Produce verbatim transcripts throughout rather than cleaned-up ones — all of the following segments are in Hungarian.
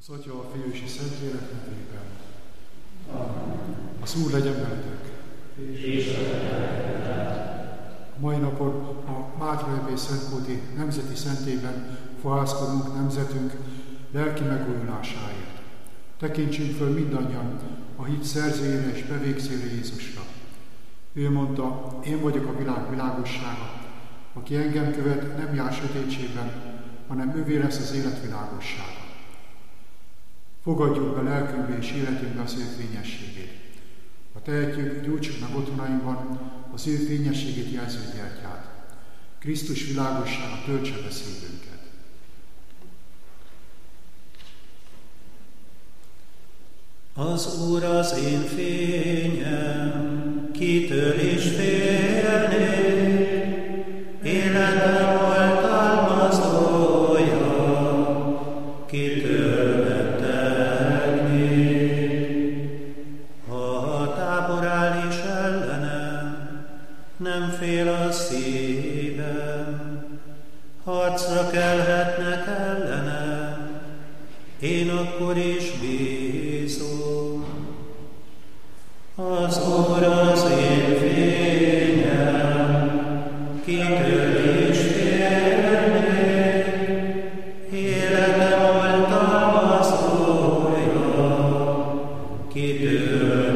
Az Atya, a Fiú és a Szentlélek nevében. Az Úr legyen veletek. A mai napon a Mátra Erdély Szentkóti Nemzeti Szentében fohászkodunk nemzetünk lelki megújulásáért. Tekintsünk föl mindannyian a hit szerzőjére és bevégzőre Jézusra. Ő mondta, én vagyok a világ világossága. Aki engem követ, nem jár sötétségben, hanem ővé lesz az élet világossága. Fogadjuk be lelkünkbe és életünkbe az ő fényességét. Ha tehetjük, gyújtsuk meg otthonainkban az ő fényességét jelző gyertyát. Krisztus világossága töltse be szívünket. Az Úr az én fényem, kitől is félnék, életem oltalmazója, kitől rettegnék. Ha a tábor áll is ellenem, nem fél a szívem, harcra kelhetnek ellenem, én akkor is bízom. Az Úr az én fényem, kitől is félnék, életem oltalmazója, kitől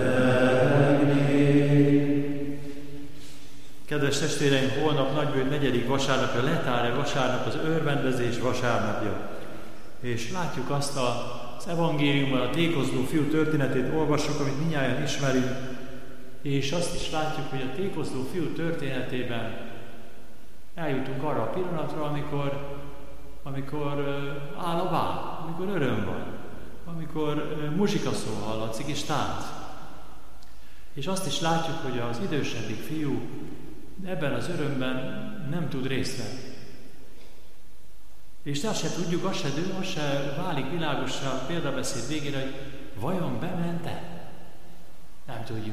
rettegnék. Kedves testvéreim, holnap Nagybőjt negyedik vasárnapja, Letáre vasárnap, az örvendezés vasárnapja. És látjuk azt a, az evangéliumban a tékozló fiú történetét olvassuk, amit mindnyájan ismerünk, és azt is látjuk, hogy a tékozló fiú történetében eljutunk arra a pillanatra, amikor, amikor áll a vár, amikor öröm van, amikor muzsika szó hallatszik és tánc. És azt is látjuk, hogy az idősebbik fiú ebben az örömben nem tud részt venni. És azt se tudjuk, azt se, azt se válik világossá a példabeszéd végére, hogy vajon bemente? Nem tudjuk.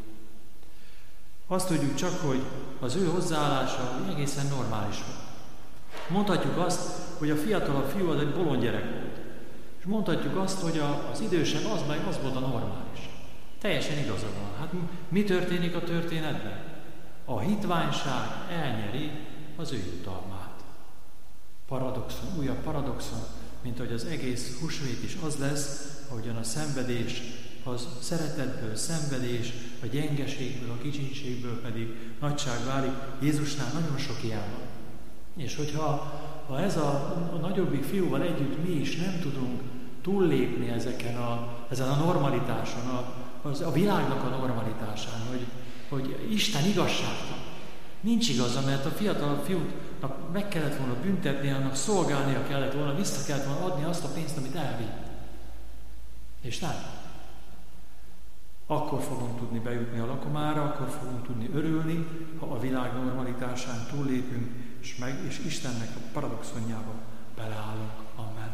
Azt tudjuk csak, hogy az ő hozzáállása egészen normális volt. Mondhatjuk azt, hogy a fiatalabb fiú az egy bolond gyerek volt. És mondhatjuk azt, hogy az idősebb az meg az volt a normális. Teljesen igaza van. Hát mi történik a történetben? A hitványság elnyeri az ő jutalmát. Paradoxon, újabb paradoxon, mint hogy az egész húsvét is az lesz, ahogyan a szenvedés, az szeretetből szenvedés, a gyengeségből, a kicsinségből pedig nagyság válik. Jézusnál nagyon sok ilyen van. És hogyha ha ez a, a nagyobbik fiúval együtt mi is nem tudunk túllépni ezeken a, ezen a normalitáson, a, az, a világnak a normalitásán, hogy, hogy Isten igazságtalan. Nincs igaza, mert a fiatal fiúnak meg kellett volna büntetni, annak szolgálnia kellett volna, vissza kellett volna adni azt a pénzt, amit elvitt. És nem. Akkor fogunk tudni bejutni a lakomára, akkor fogunk tudni örülni, ha a világ normalitásán túllépünk, és, meg, és Istennek a paradoxonjába beleállunk. Amen.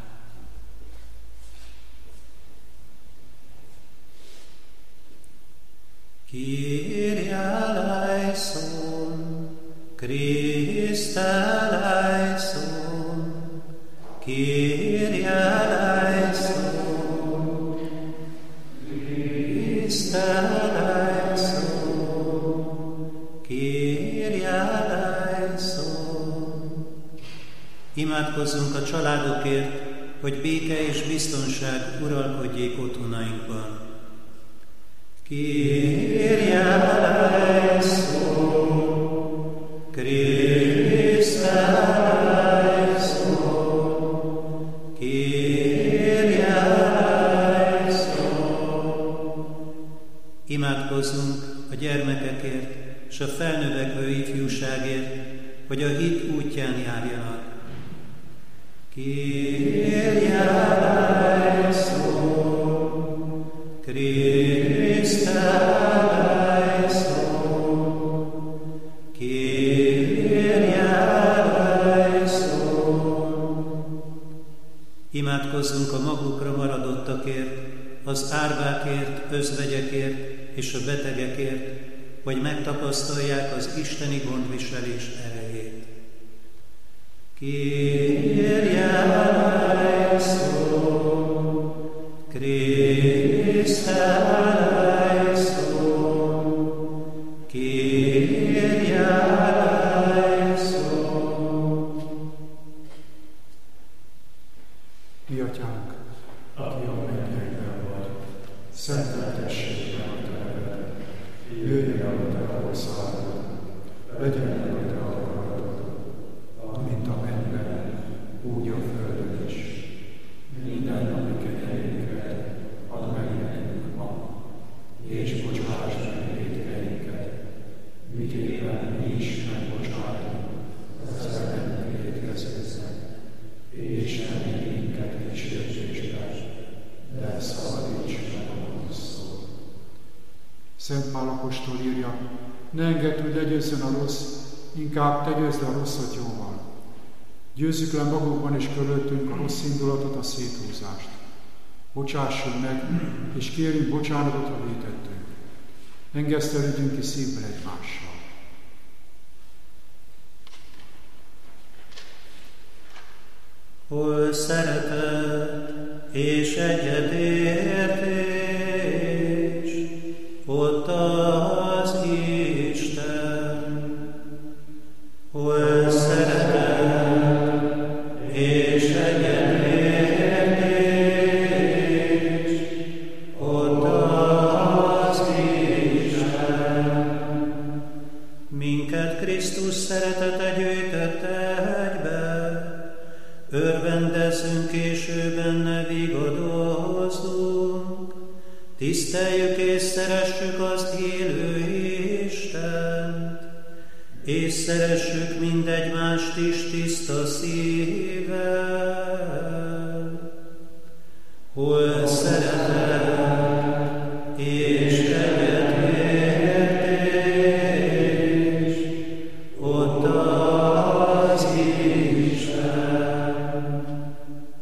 Kyrie eleison, Christe eleison, Kyrie eleison, Christe eleison, Kyrie eleison. Imádkozzunk a családokért, hogy béke és biztonság uralkodjék otthonainkban. Kyrie eleison, Christe eleison, Kyrie eleison. Imádkozzunk a gyermekekért és a felnövekvő ifjúságért, hogy a hit útján járjanak. Kyrie eleison, Christe eleison, Kyrie eleison. Imádkozzunk a magukra maradottakért, az árvákért, özvegyekért és a betegekért, hogy megtapasztalják az isteni gondviselés erejét. Kyrie eleison, Mi atyánk, aki a mennyekben vagy, szenteltessék meg a te neved, jöjjön el a te országod, legyen meg a te akaratod, mint a mennyben, úgy a földön is. Minden napi kenyerünket add meg nekünk ma, és bocsásd meg vétkeinket, miképpen mi is megbocsátunk az ellenünk vétkezőknek, és nem vigy minket kísértésbe, de szabadíts meg a gonosztól. Szent Pál apostol írja, ne engedd, hogy legyőzzön a rossz, inkább te győzd a rosszat jóval. Győzzük le magunkban és körülöttünk a rossz indulatot, a széthúzást. Bocsássunk meg, és kérjünk bocsánatot, ha vétettünk. Engesztelődjünk ki szívben egymással. Hol szeretet és egyetértés, ott az Isten. Hol szeretet és egyetértés, ott az Isten. Minket Krisztus szeretete gyűjtött egybe, örvendezzünk és ő benne vigadozzunk, tiszteljük és szeressük azt élő Istent, és szeressük mindegymást is tiszta szívvel. Hol szeretet és egyetértés, ott az Isten.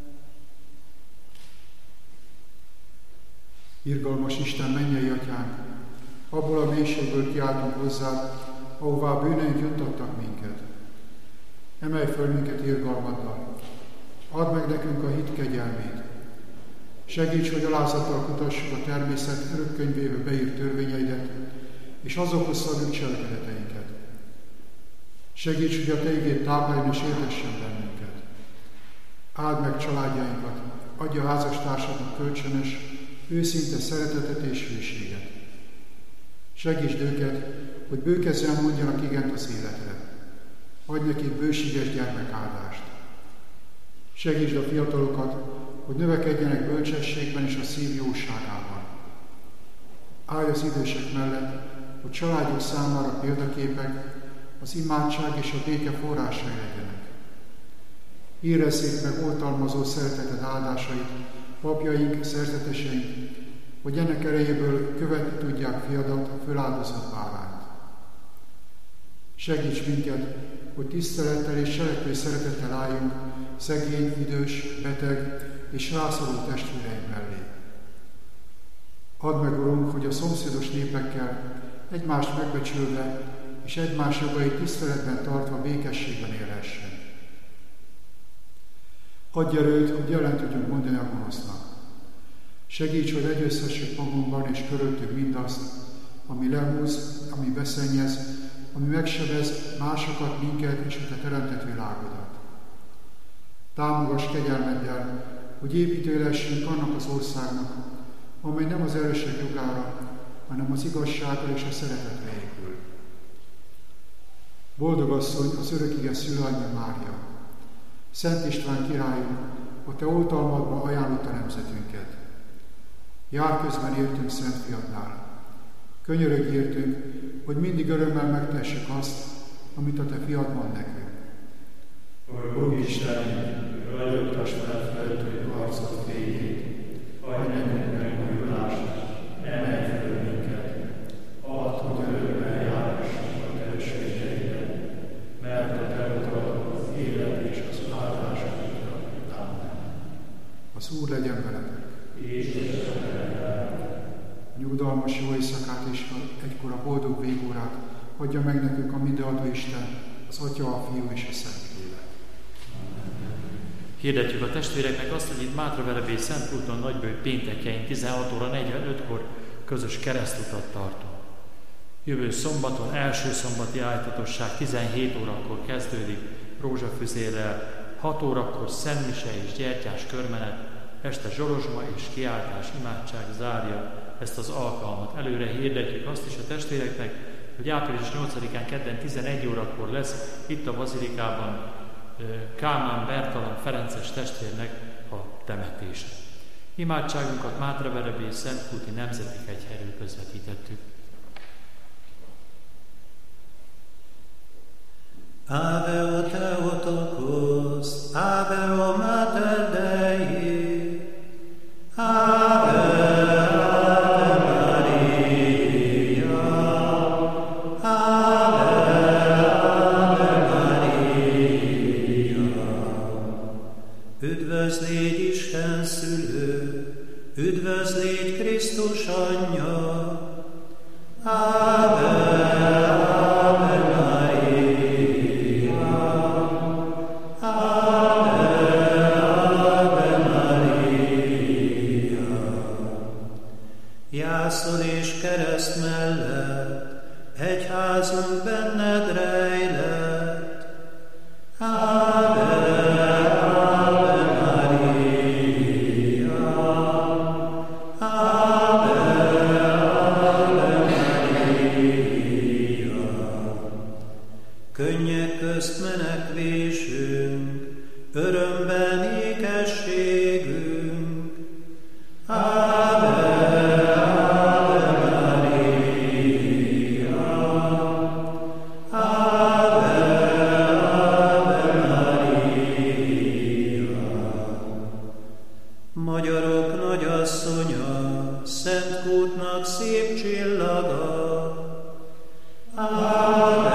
Irgalmas Isten, mennyei atyánk, abból a mélységből kiáltunk hozzád, ahová bűneink juttattak minket. Emelj föl minket irgalmaddal, add meg nekünk a hit kegyelmét. Segíts, hogy alázattal kutassuk a természet örökkönyvébe beírt törvényeidet, és azokhoz szabjuk cselekedeteinket. Segíts, hogy a te igéd tápláljon és értessen bennünket. Áld meg családjainkat, adj a házastársadnak kölcsönös, őszinte szeretetet és hűséget. Segítsd őket, hogy bőkezzen mondjanak igent az életre. Adj nekik bőséges gyermekáldást. Segítsd a fiatalokat, hogy növekedjenek bölcsességben és a szív jóságában. Állj az idősek mellett, hogy családjuk számára példaképek, az imádság és a béke forrásai legyenek. Érezzék meg oltalmazó szereteted áldásait, papjaink, szerzeteseink, hogy ennek erejéből követni tudják fiadat, a föláldozott bárányt. Segíts minket, hogy tisztelettel és cselekvő szeretettel álljunk szegény, idős, beteg és rászoruló testvéreink mellé. Add meg, Urunk, hogy a szomszédos népekkel egymást megbecsülve és egymás jogait tiszteletben tartva békességben élhessen. Adj erőt, hogy ellen tudjunk mondani a gonosznak. Segíts, hogy legyőzhessük magunkban és körülöttünk mindazt, ami lehúz, ami beszennyez, ami megsebez másokat, minket és a te teremtett világodat. Támogass kegyelmeddel, hogy építő lehessünk annak az országnak, amely nem az erősek jogára, hanem az igazságra és a szeretetre épül. Boldog asszony, az örökige szülőanyja Mária, Szent István királyunk, a te oltalmadba ajánlott a nemzetünket. Jár közben értünk Szent Fiadnál. Könyörögj értünk, hogy mindig örömmel megtessük azt, amit a te fiad mond nekünk. Urunk Istenünk, ragyogtass fel feltűnő arcod fényét, adj nekünk megújulást, emelj fel minket, add, hogy örömmel járhassunk a te ösvényeidet, mert a te utalad az élet és az áldás útra. Amen. Az Úr legyen veletek. És nyugodalmas jó éjszakát és egykor a boldog végórát adja meg nekünk a mindenadó Isten, az Atya, a Fiú és a Szentlélek. Hirdetjük a testvéreknek azt, hogy itt Mátravelebély Szent Pluton Nagybőjt péntekjein tizenhat óra negyvenötkor közös keresztutat tartunk. Jövő szombaton első szombati ájtatosság tizenhét órakor kezdődik rózsafüzérrel, hat órakor szentmise és gyertyás körmenet, este zsorozsma és kiáltás, imádság zárja ezt az alkalmat. Előre hirdetjük azt is a testvéreknek, hogy április nyolcadikán kedden tizenegy órakor lesz itt a bazilikában Kálmán Bertalan Ferences testvérnek a temetése. Imádságunkat Mátraverebé Szentkúti Nemzeti Egyhelyről közvetítettük. Ave o Theotokos, Ave o Mater Dei, Ave, Ave Maria, Ave, Ave Maria. Üdvözl légy Isten szülő, üdvözl légy Krisztus anyja, Ave, Ave Maria. Jászol és kereszt mellett, egyházunk benned rejlett. Ave, Ave Maria, Ave, Ave Maria. Könnyek közt menekvésünk, örömben ékességünk. Ave, Magyarok nagyasszonya, Szentkútnak szép csillaga. Ave,